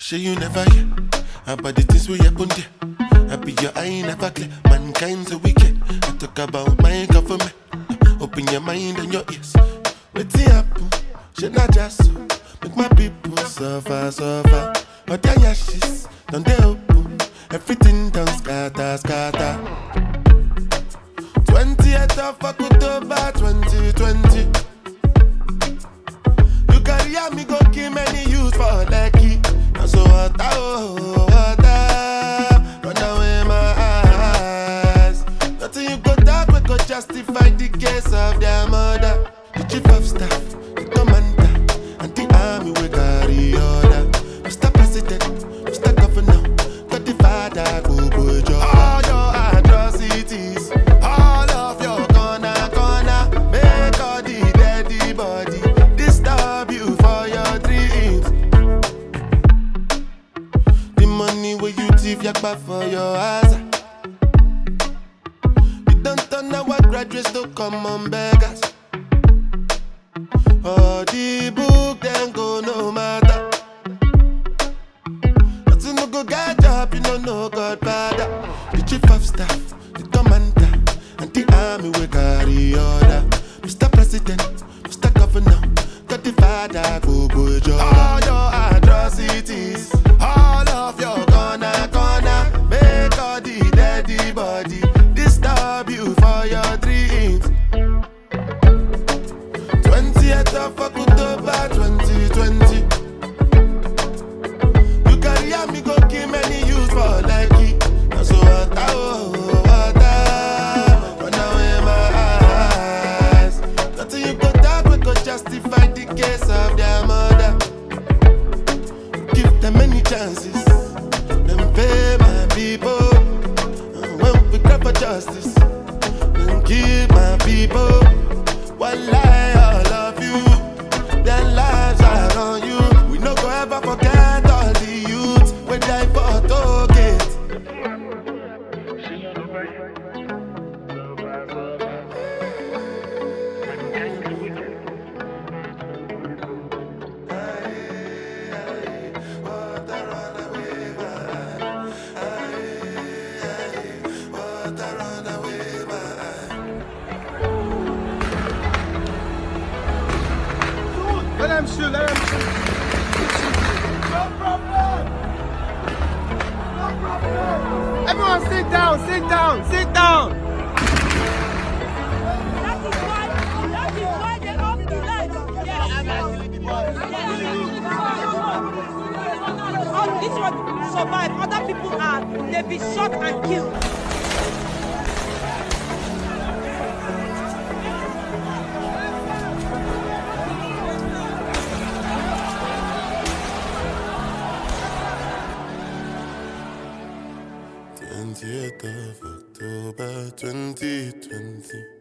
Sure you never hear about the things we happen there. I be your eye never clear. Mankind's a wicked. I talk about my government. Open your mind and your ears. What's the happen? Shit not just so. Make my people suffer, suffer. But their ashes done they open. Everything done scatter, scatter. 20th of October 2020. You carry me go kill many youths for lucky. So water, oh, water, run away my eyes. Nothing you go talk, we go justify the case of their mother. The chief of staff, the commander, and the army will carry order. Mr. President, Mr. Governor, got the father, go boy job. All your atrocities, all of your corner, make all the dead body disturb you for your dreams. Money where you thief yakba for your eyes. You don't turn our graduates to common beggars. All the book then go no matter. But you no go get job, you don't know Godfather. The chief of staff, the commander, and the army will carry order. Mr. President, Mr. Governor, got the father, go job. All your atrocities, all of your corner, make all the dead body disturb you for your dreams. 20th of October 2020. You carry me go kill many youths for lucky. So water, oh, water, run away my eyes. Nothing you go talk, we go justify the case of their mother. Give them many chances. Them pay my people. And when we grab for justice, then keep my people. One lie, all of you. Their lives are on you. We no go ever forget all the youths when die for target. 'em shoot, let 'em shoot. No problem. No problem. Everyone sit down, sit down, sit down. That is why they off the light. All this one survive, other people are, they be shot and killed. October 2020.